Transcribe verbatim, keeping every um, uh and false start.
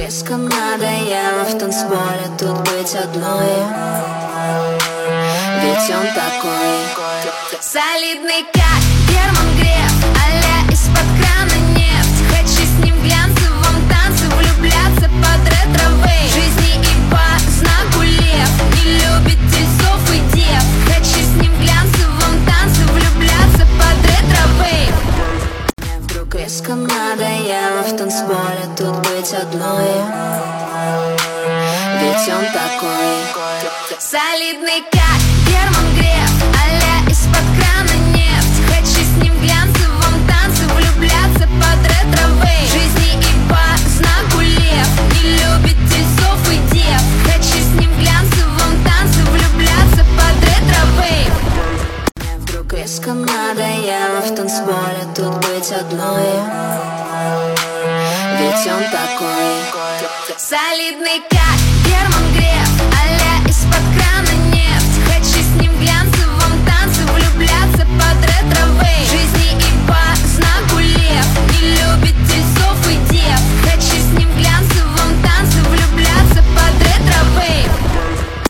Слишком надоело в танцполе тут быть одной. Ведь он такой солидный, как Герман Греф, а-ля из-под крана нефть. Хочу с ним в глянцевом танце влюбляться под ретро-вейв. В жизни и по знаку лев, не любит тельцов и дев. Хочу с ним в глянцевом танце влюбляться под ретро-вейв. Мне вдруг резко надоело в танцполе тут быть одной. Ведь он такой солидный, как Герман Греф, а-ля из-под крана нефть. Хочу с ним в глянцевом танце влюбляться под ретро-вейв. В жизни и по знаку лев, не любит тельцов и дев. Хочу с ним в глянцевом танце влюбляться под ретро-вейв. Мне вдруг резко надоело в танцполе тут быть одной. Ведь он такой солидный, как Герман Греф, а-ля